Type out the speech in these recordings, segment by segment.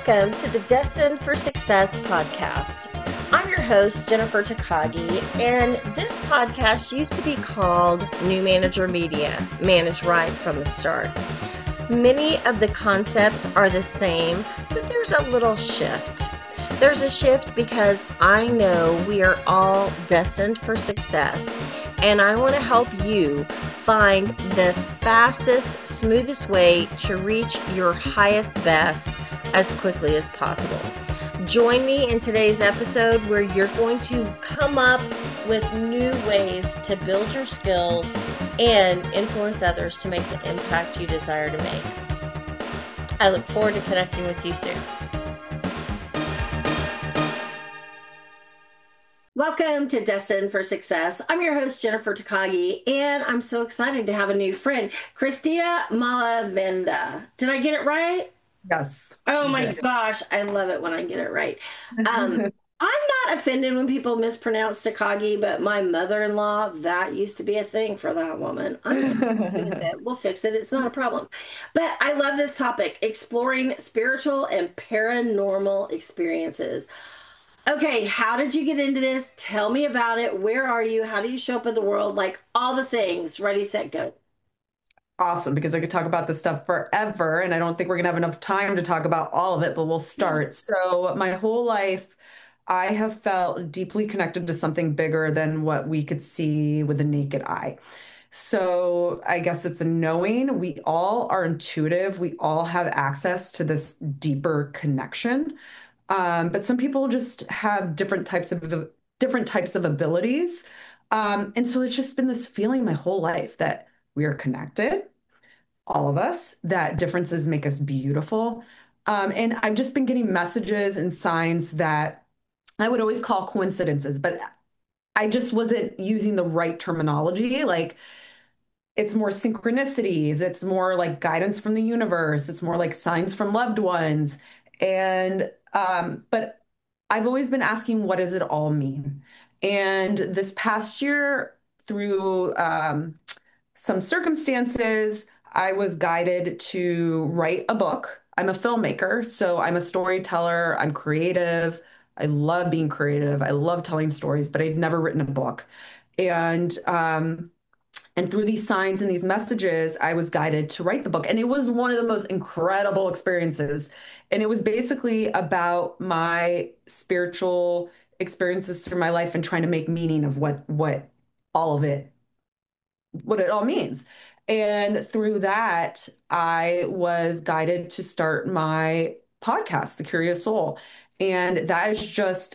welcome to the Destined for Success podcast. I'm your host, Jennifer Takagi, and this podcast used to be called New Manager Media, Manage Right from the Start. Many of the concepts are the same, but there's a little shift. There's a shift because I know we are all destined for success, and I want to help you find the fastest, smoothest way to reach your highest best as quickly as possible. Join me in today's episode where you're going to come up with new ways to build your skills and influence others to make the impact you desire to make. I look forward to connecting with you soon. Welcome to Destined for Success. I'm your host, Jennifer Takagi, and I'm so excited to have a new friend, Christina Malavenda. Did I get it right? Yes. Oh my gosh, I love it when I get it right. I'm not offended when people mispronounce Takagi, but my mother-in-law, that used to be a thing for that woman. I'm okay with it. We'll fix it. It's not a problem. But I love this topic, exploring spiritual and paranormal experiences. Okay, how did you get into this? Tell me about it. Where are you? How do you show up in the world? Like all the things. Ready, set, go. Awesome, because I could talk about this stuff forever, and I don't think we're gonna have enough time to talk about all of it, but we'll start. So, my whole life, I have felt deeply connected to something bigger than what we could see with the naked eye. So, I guess it's a knowing. We all are intuitive. We all have access to this deeper connection. But some people just have different types of abilities. And so it's just been this feeling my whole life that we are connected, all of us, that differences make us beautiful. And I've just been getting messages and signs that I would always call coincidences, but I just wasn't using the right terminology. Like it's more synchronicities, it's more like guidance from the universe, it's more like signs from loved ones. And but I've always been asking, what does it all mean? And this past year, through some circumstances, I was guided to write a book. I'm a filmmaker, so I'm a storyteller, I'm creative. I love being creative. I love telling stories, but I'd never written a book. And and through these signs and these messages, I was guided to write the book. And it was one of the most incredible experiences. And it was basically about my spiritual experiences through my life and trying to make meaning of what all of it, what it all means. And through that, I was guided to start my podcast, The Curious Soul. And that is just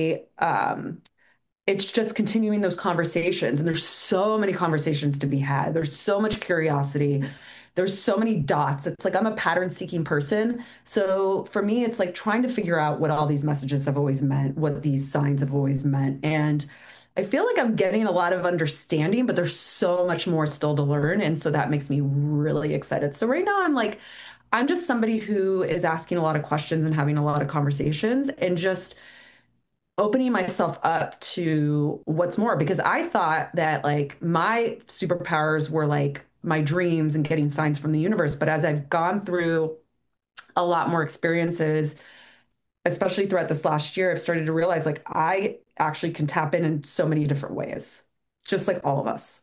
it's just continuing those conversations. And there's so many conversations to be had. There's so much curiosity. There's so many dots. It's like I'm a pattern seeking person. So for me, it's like trying to figure out what all these messages have always meant, what these signs have always meant. And I feel like I'm getting a lot of understanding, but there's so much more still to learn. And so that makes me really excited. So right now, I'm just somebody who is asking a lot of questions and having a lot of conversations and just opening myself up to what's more because I thought that like my superpowers were like my dreams and getting signs from the universe. But as I've gone through a lot more experiences, especially throughout this last year, I've started to realize like I actually can tap in so many different ways, just like all of us.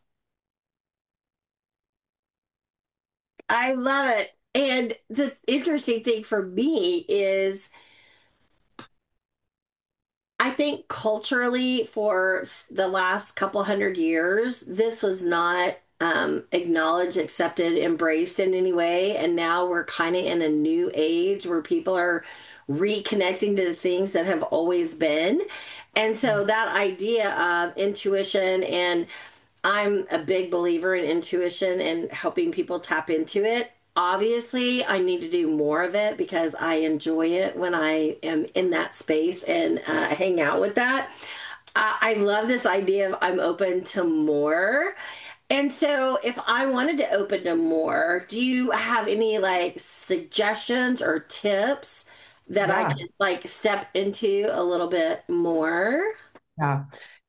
I love it. And the interesting thing for me is I think culturally for the last couple hundred years, this was not acknowledged, accepted, embraced in any way. And now we're kind of in a new age where people are reconnecting to the things that have always been. And so that idea of intuition, and I'm a big believer in intuition and helping people tap into it. Obviously, I need to do more of it because I enjoy it when I am in that space and hang out with that. I love this idea of I'm open to more. And so, if I wanted to open to more, do you have any like suggestions or tips that I Yeah. could like step into a little bit more? Yeah.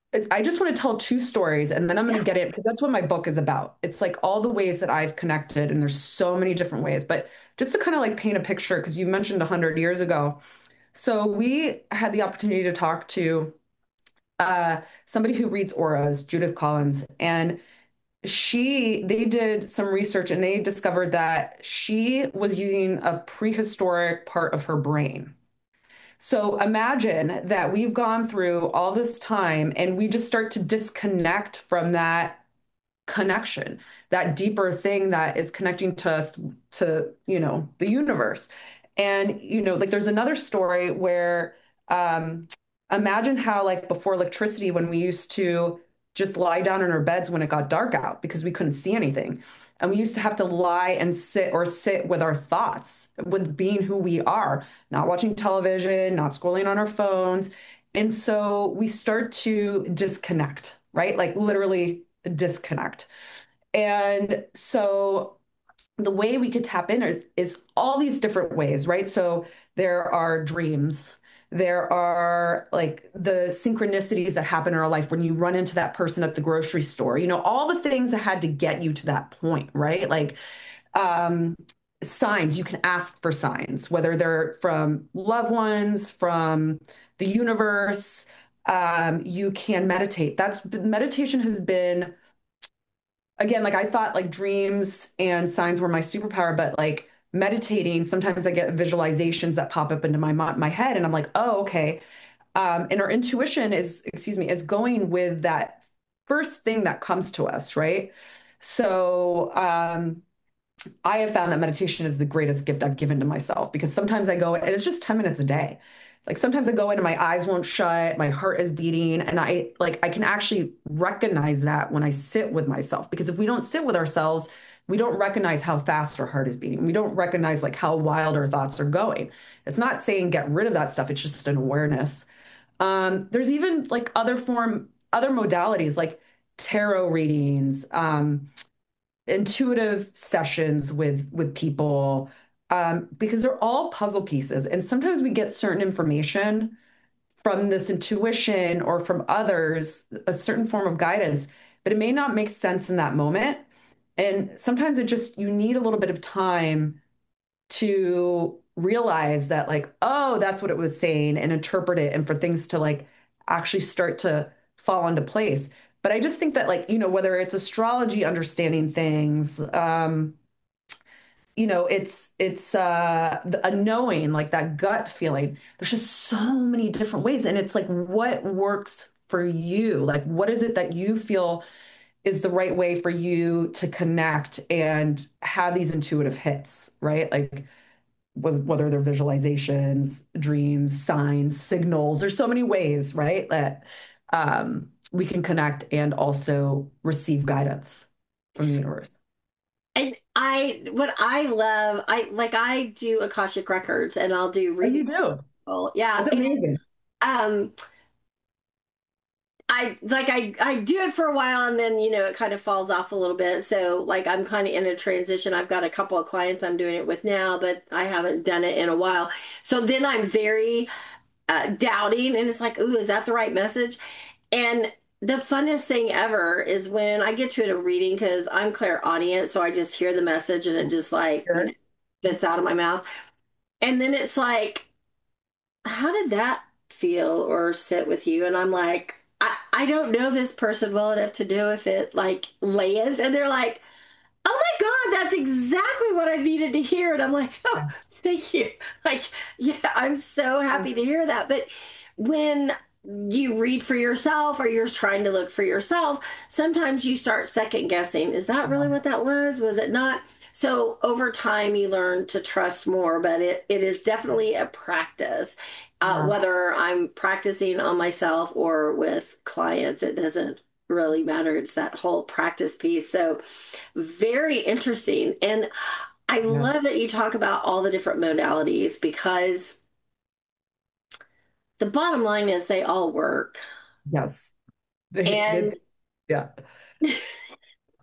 I just want to tell two stories and then I'm going to Yeah. get it because that's what my book is about. It's like all the ways that I've connected, and there's so many different ways. But just to kind of like paint a picture, because you mentioned 100 years ago. So we had the opportunity to talk to somebody who reads auras, Judith Collins, and they did some research and they discovered that she was using a prehistoric part of her brain. So imagine that we've gone through all this time and we just start to disconnect from that connection, that deeper thing that is connecting to us to, the universe. And, like there's another story where imagine how like before electricity, when we used to just lie down in our beds when it got dark out because we couldn't see anything. And we used to have to lie and sit with our thoughts, with being who we are, not watching television, not scrolling on our phones. And so we start to disconnect, right? Like literally disconnect. And so the way we could tap in is all these different ways, right? So there are dreams. There are like the synchronicities that happen in our life when you run into that person at the grocery store, all the things that had to get you to that point, right? Like um, signs, you can ask for signs, whether they're from loved ones, from the universe. You can meditate. Meditation has been again, like I thought like dreams and signs were my superpower, but like meditating, sometimes I get visualizations that pop up into my head and I'm like, oh, okay. And our intuition is going with that first thing that comes to us, right? So I have found that meditation is the greatest gift I've given to myself because sometimes I go and it's just 10 minutes a day. Like sometimes I go in and my eyes won't shut, my heart is beating, and I can actually recognize that when I sit with myself. Because if we don't sit with ourselves, we don't recognize how fast our heart is beating. We don't recognize like how wild our thoughts are going. It's not saying get rid of that stuff, it's just an awareness. There's even like other modalities like tarot readings. Intuitive sessions with people because they're all puzzle pieces. And sometimes we get certain information from this intuition or from others, a certain form of guidance, but it may not make sense in that moment. And sometimes you need a little bit of time to realize that, like, oh, that's what it was saying and interpret it and for things to like actually start to fall into place. But I just think that, like, whether it's astrology, understanding things, it's a knowing, like that gut feeling. There's just so many different ways. And it's like, what works for you? Like, what is it that you feel is the right way for you to connect and have these intuitive hits, right? Like, whether they're visualizations, dreams, signs, signals. There's so many ways, right, that we can connect and also receive guidance from the universe. And what I love, I do Akashic Records and I'll do Oh, reading. you do? Yeah. That's amazing. Um, I do it for a while and then, it kind of falls off a little bit. So like I'm kind of in a transition. I've got a couple of clients I'm doing it with now, but I haven't done it in a while. So then I'm very doubting and it's like, ooh, is that the right message? And the funnest thing ever is when I get to a reading because I'm clairaudient, so I just hear the message and it just like, Sure. spits out of my mouth. And then it's like, how did that feel or sit with you? And I'm like, I don't know this person well enough to know if it like lands. And they're like, oh my God, that's exactly what I needed to hear. And I'm like, oh, Yeah. thank you. Like, yeah, I'm so happy to hear that. But when you read for yourself or you're trying to look for yourself, sometimes you start second guessing. Is that really what that was? Was it not? So over time, you learn to trust more, but it is definitely a practice. Yeah. Whether I'm practicing on myself or with clients, it doesn't really matter. It's that whole practice piece. So very interesting. And I Yeah. love that you talk about all the different modalities because the bottom line is they all work. Yes. They, And yeah.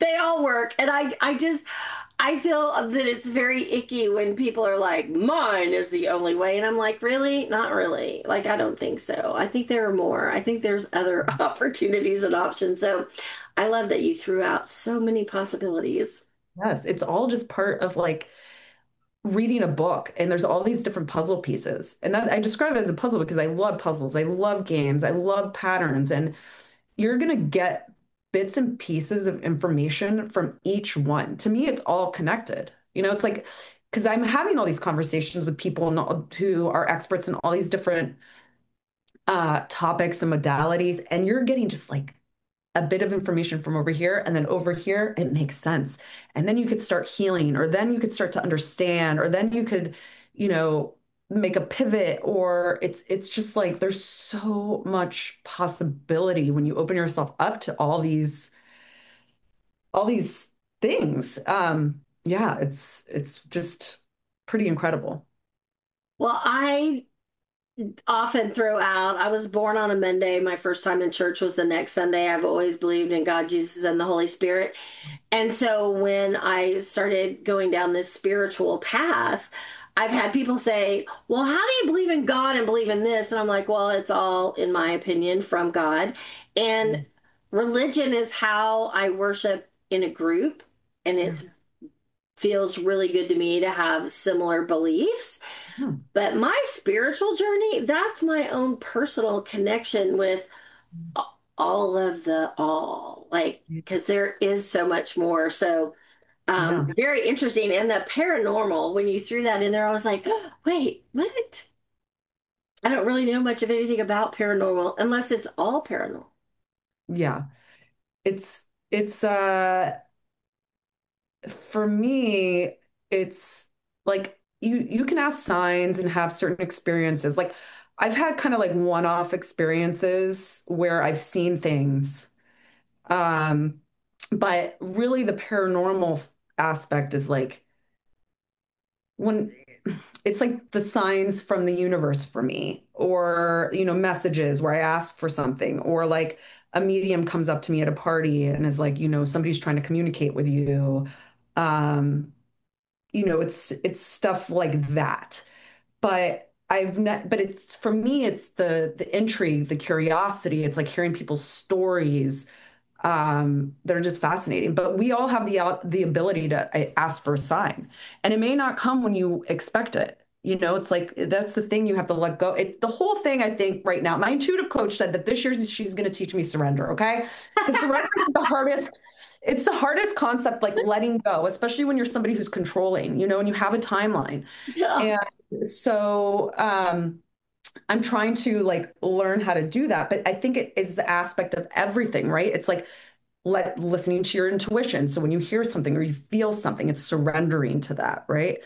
They all work. And I feel that it's very icky when people are like, mine is the only way. And I'm like, really? Not really. Like, I don't think so. I think there are more. I think there's other opportunities and options. So I love that you threw out so many possibilities. Yes, it's all just part of like reading a book, and there's all these different puzzle pieces. And that I describe it as a puzzle because I love puzzles. I love games. I love patterns. And you're going to get bits and pieces of information from each one. To me, it's all connected. It's like, because I'm having all these conversations with people who are experts in all these different topics and modalities, and you're getting just like a bit of information from over here, and then over here it makes sense, and then you could start healing, or then you could start to understand, or then you could you know make a pivot, or it's just like there's so much possibility when you open yourself up to all these things. Yeah, it's just pretty incredible. Well, I often throw out, I was born on a Monday. My first time in church was the next Sunday. I've always believed in God, Jesus, and the Holy Spirit. And so when I started going down this spiritual path, I've had people say, well, how do you believe in God and believe in this? And I'm like, well, it's all, in my opinion, from God. And religion is how I worship in a group. And Yeah. it feels really good to me to have similar beliefs. Yeah. But my spiritual journey, that's my own personal connection with all of the all, like, because there is so much more. So, Yeah. very interesting. And the paranormal, when you threw that in there, I was like, oh, wait, what? I don't really know much of anything about paranormal unless it's all paranormal. Yeah. It's for me, it's like you can ask signs and have certain experiences. Like I've had kind of like one-off experiences where I've seen things. Um, but really the paranormal aspect is like when it's like the signs from the universe for me, or messages where I ask for something, or like a medium comes up to me at a party and is like, somebody's trying to communicate with you. Um, it's stuff like that. But but it's for me, it's the intrigue, the curiosity. It's like hearing people's stories that are just fascinating. But we all have the ability to ask for a sign, and it may not come when you expect it. It's like that's the thing you have to let go. The whole thing, I think, right now. My intuitive coach said that this year she's going to teach me surrender. Okay, because surrender is the hardest. It's the hardest concept, like letting go, especially when you're somebody who's controlling. And you have a timeline, Yeah. and so. I'm trying to like learn how to do that, but I think it is the aspect of everything, right? It's like listening to your intuition. So when you hear something or you feel something, it's surrendering to that, right?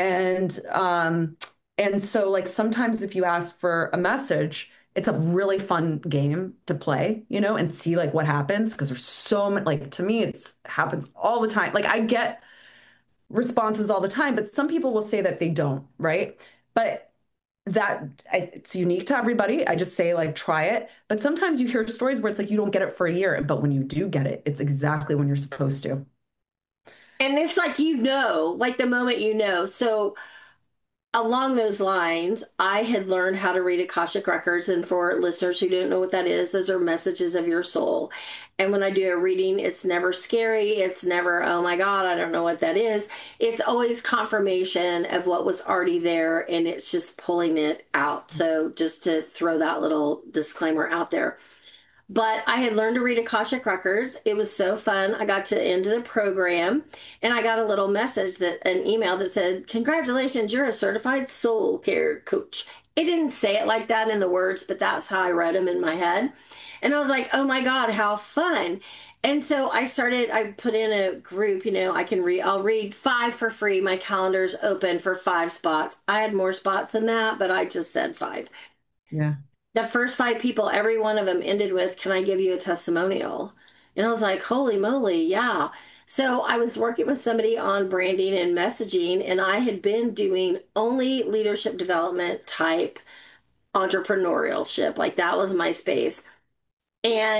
And so like sometimes if you ask for a message, it's a really fun game to play, and see like what happens, because there's so much, like to me it's happens all the time. Like I get responses all the time, but some people will say that they don't, right? But it's unique to everybody. I just say like try it. But sometimes you hear stories where it's like you don't get it for a year, but when you do get it, it's exactly when you're supposed to. And it's like, like the moment So, along those lines, I had learned how to read Akashic Records. And for listeners who don't know what that is, those are messages of your soul. And when I do a reading, it's never scary. It's never, oh my God, I don't know what that is. It's always confirmation of what was already there, and it's just pulling it out. So, just to throw that little disclaimer out there. But I had learned to read Akashic Records. It was so fun. I got to the end of the program and I got a little message, an email that said, congratulations, you're a certified soul care coach. It didn't say it like that in the words, but that's how I read them in my head. And I was like, oh my God, how fun. And so I put in a group, I'll read 5 for free. My calendar's open for 5 spots. I had more spots than that, but I just said 5. Yeah. The first 5 people, every one of them ended with, can I give you a testimonial? And I was like, holy moly, yeah. So I was working with somebody on branding and messaging, and I had been doing only leadership development type entrepreneurship. Like that was my space. And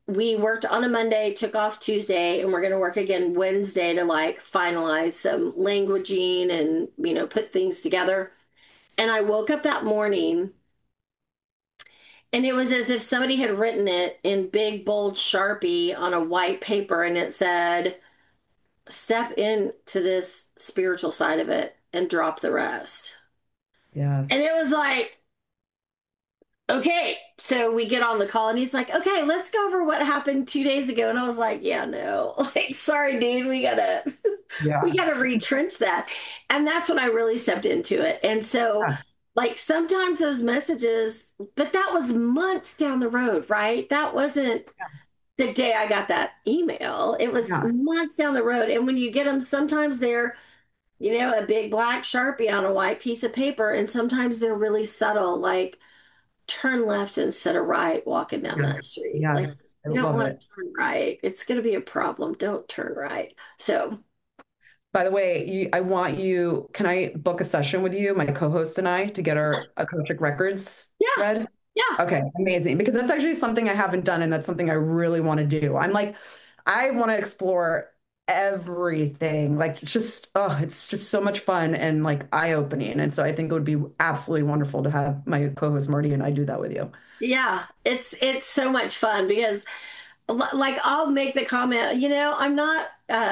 we worked on a Monday, took off Tuesday, and we're going to work again Wednesday to like finalize some languaging and, put things together. And I woke up that morning and it was as if somebody had written it in big, bold Sharpie on a white paper, and it said, step into this spiritual side of it and drop the rest. And Yes. it was like, okay, so we get on the call and he's like, okay, let's go over what happened 2 days ago. And I was like, yeah, no, like, sorry, dude, we gotta, we Yeah. gotta retrench that. And that's when I really stepped into it. And so, Yeah. like, sometimes those messages, but that was months down the road, right? That wasn't the day I got that email. It was Yeah. months down the road. And when you get them, sometimes they're, a big black Sharpie on a white piece of paper, and sometimes they're really subtle, like, turn left instead of right walking down that Yes. street. Like, Yes. I you don't love want it. to turn right. It's going to be a problem. Don't turn right. So, By the way, I want you, can I book a session with you, my co-host and I, to get our Akashic records yeah, read? yeah, Okay, amazing. Because that's actually something I haven't done, and that's something I really want to do. I'm like, I want to explore everything. Like, it's just so much fun and like eye-opening. And so I think it would be absolutely wonderful to have my co-host Marty and I do that with you. yeah. It's so much fun because, like, I'll make the comment, I'm not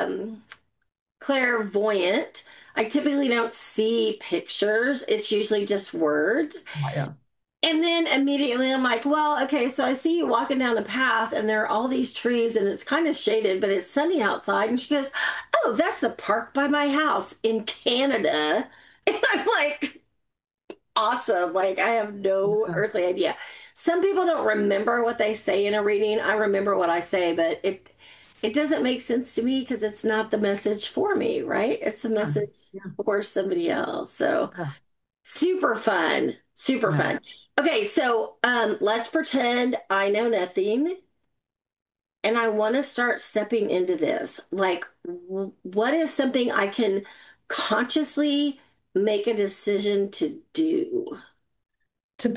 clairvoyant. I typically don't see pictures. It's usually just words. Yeah. And then immediately I'm like, well, okay, so I see you walking down the path and there are all these trees and it's kind of shaded, but it's sunny outside. And she goes, oh, that's the park by my house in Canada. And I'm like, awesome. Like, I have no Yeah. earthly idea. Some people don't remember what they say in a reading. I remember what I say, but it doesn't make sense to me because it's not the message for me, right? It's a message Yeah. for somebody else. So Yeah. super fun. Super Yeah. fun. Okay, so let's pretend I know nothing and I want to start stepping into this. Like, what is something I can consciously make a decision to do? To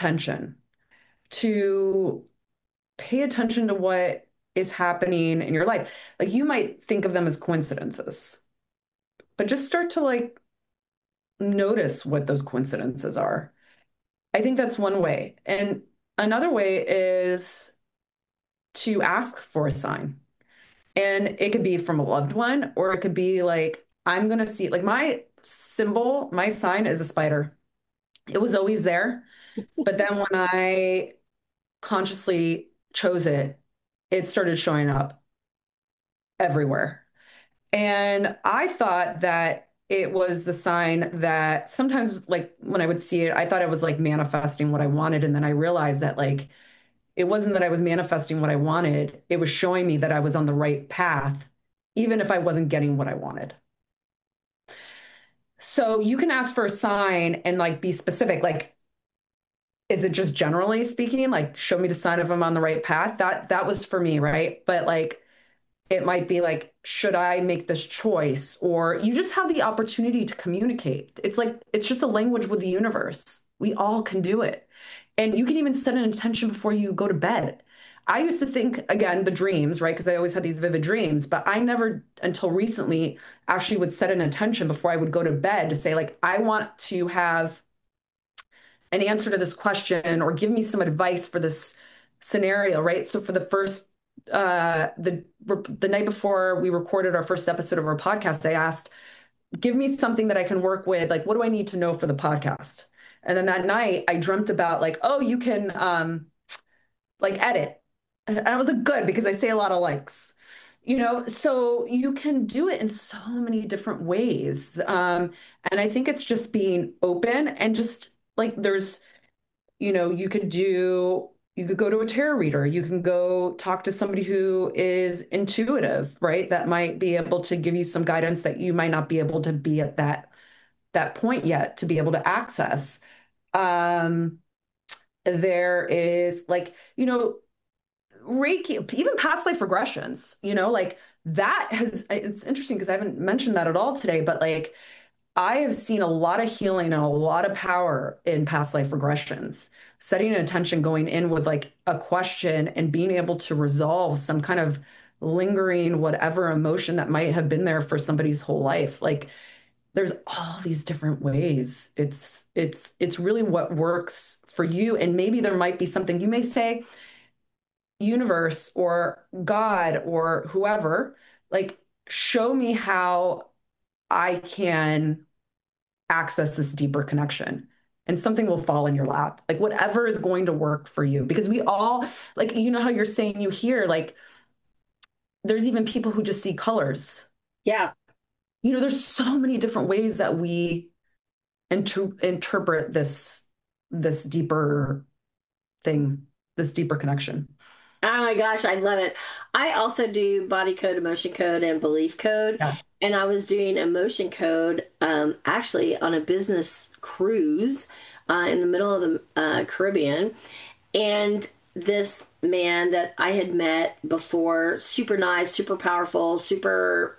to pay attention to what is happening in your life. Like you might think of them as coincidences, but just start to like notice what those coincidences are. I think that's one way. And another way is to ask for a sign. And it could be from a loved one, or it could be like, I'm going to see, like my symbol, my sign is a spider. It was always there. But then when I consciously chose it, it started showing up everywhere. And I thought that it was the sign that sometimes, like when I would see it, I thought it was like manifesting what I wanted. And then I realized that, like, it wasn't that I was manifesting what I wanted, it was showing me that I was on the right path, even if I wasn't getting what I wanted. So you can ask for a sign and like be specific. Like, is it just generally speaking, like, show me the sign if I'm on the right path? That was for me, right? But like, it might be like, should I make this choice? Or you just have the opportunity to communicate. It's like, it's just a language with the universe. We all can do it. And you can even set an intention before you go to bed. I used to think, again, the dreams, right? Because I always had these vivid dreams, but I never, until recently, actually would set an intention before I would go to bed to say, like, I want to have an answer to this question or give me some advice for this scenario, right? So for the first the night before we recorded our first episode of our podcast, I asked, give me something that I can work with. Like, what do I need to know for the podcast? And then that night I dreamt about like, oh, you can like edit. And I was like, good because I say a lot of likes. So you can do it in so many different ways. And I think it's just being open and just like you could go to a tarot reader, you can go talk to somebody who is intuitive, right? That might be able to give you some guidance that you might not be able to be at that point yet to be able to access. Um, there is like, Reiki, even past life regressions, like that has, it's interesting because I haven't mentioned that at all today, but like I have seen a lot of healing and a lot of power in past life regressions. Setting an intention, going in with like a question and being able to resolve some kind of lingering whatever emotion that might have been there for somebody's whole life. Like there's all these different ways. It's really what works for you. And maybe there might be something you may say, universe or God or whoever, like show me how I can access this deeper connection. And something will fall in your lap, like whatever is going to work for you. Because we all, like, you know how you're saying you hear, like, there's even people who just see colors. Yeah. There's so many different ways that we interpret this deeper thing, this deeper connection. Oh my gosh, I love it. I also do body code, emotion code, and belief code. Yeah. And I was doing emotion code actually on a business cruise in the middle of the Caribbean. And this man that I had met before, super nice, super powerful, super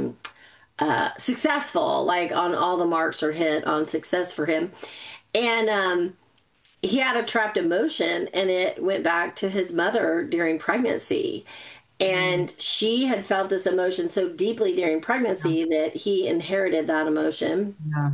successful, like on all the marks are hit on success for him. And he had a trapped emotion and it went back to his mother during pregnancy. And she had felt this emotion so deeply during pregnancy that he inherited that emotion. Yeah.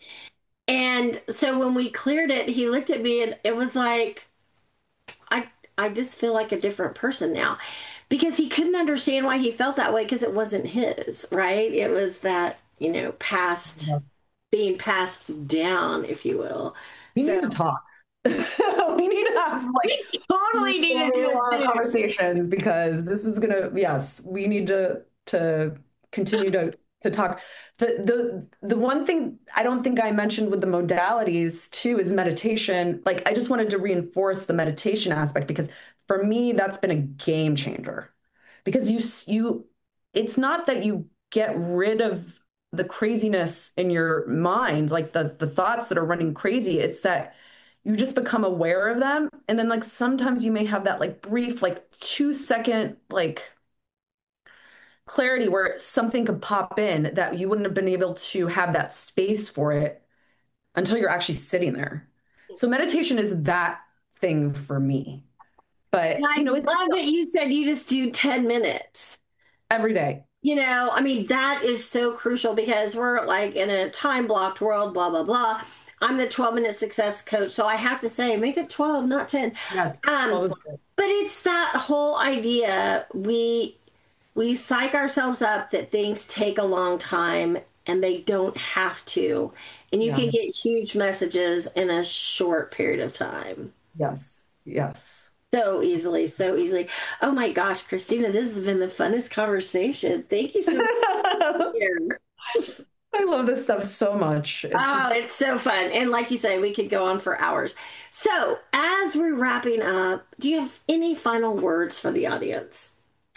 And so when we cleared it, he looked at me and it was like, I, I just feel like a different person now because he couldn't understand why he felt that way because it wasn't his, right? It was that, past, Yeah. being passed down, if you will. We So need to talk. We need to have like we totally need to do this. conversations because this is gonna, yes, we need to continue to talk. The one thing I don't think I mentioned with the modalities too is meditation. Like I just wanted to reinforce the meditation aspect because for me that's been a game changer. Because you it's not that you get rid of the craziness in your mind, like the thoughts that are running crazy. It's that you just become aware of them. And then like sometimes you may have that like brief, like 2 second like clarity where something could pop in that you wouldn't have been able to have that space for it until you're actually sitting there. So meditation is that thing for me. And But I it's love that you said you just do 10 minutes. every day. I mean, that is so crucial because we're like in a time blocked world, blah, blah, blah. I'm the 12-minute success coach. So I have to say, make it 12, not 10. Yes. Um, but it's that whole idea. We psych ourselves up that things take a long time and they don't have to. And you Yeah. can get huge messages in a short period of time. Yes. Yes. So easily, so easily. Oh my gosh, Christina, this has been the funnest conversation. Thank you so much for being here. I love this stuff so much. It's so fun. And like you say, we could go on for hours. So, as we're wrapping up, do you have any final words for the audience?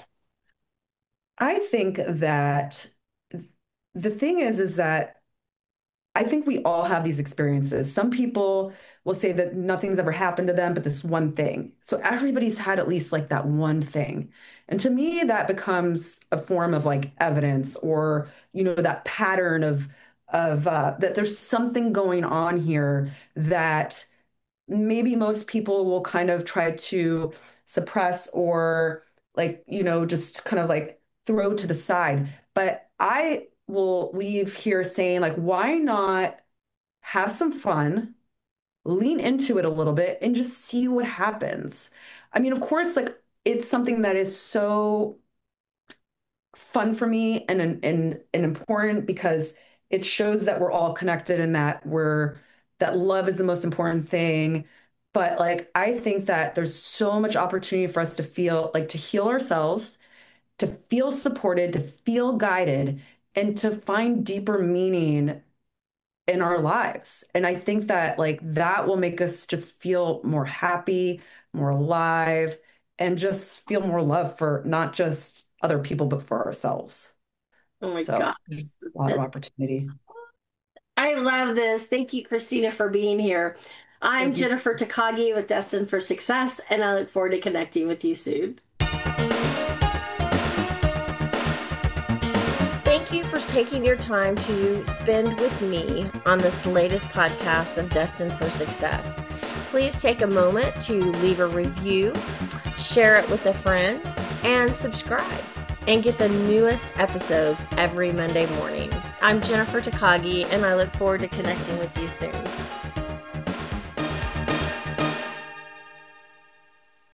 I think that the thing is that I think we all have these experiences. Some people will say that nothing's ever happened to them, but this one thing. So everybody's had at least like that one thing. And to me, that becomes a form of like evidence or, that pattern of that there's something going on here that maybe most people will kind of try to suppress or like, just kind of like throw to the side. But I will leave here saying, like, why not have some fun, lean into it a little bit, and just see what happens? I mean, of course, like it's something that is so fun for me and important because it shows that we're all connected and that love is the most important thing. But like I think that there's so much opportunity for us to feel like to heal ourselves, to feel supported, to feel guided, and to find deeper meaning in our lives. And I think that like that will make us just feel more happy, more alive, and just feel more love for not just other people, but for ourselves. Oh my So gosh. there's a lot of opportunity. I love this. Thank you, Christina, for being here. I'm Thank you. Jennifer Takagi with Destined for Success, and I look forward to connecting with you soon. Thank you for taking your time to spend with me on this latest podcast of Destined for Success. Please take a moment to leave a review, share it with a friend, and subscribe, and get the newest episodes every Monday morning. I'm Jennifer Takagi, and I look forward to connecting with you soon.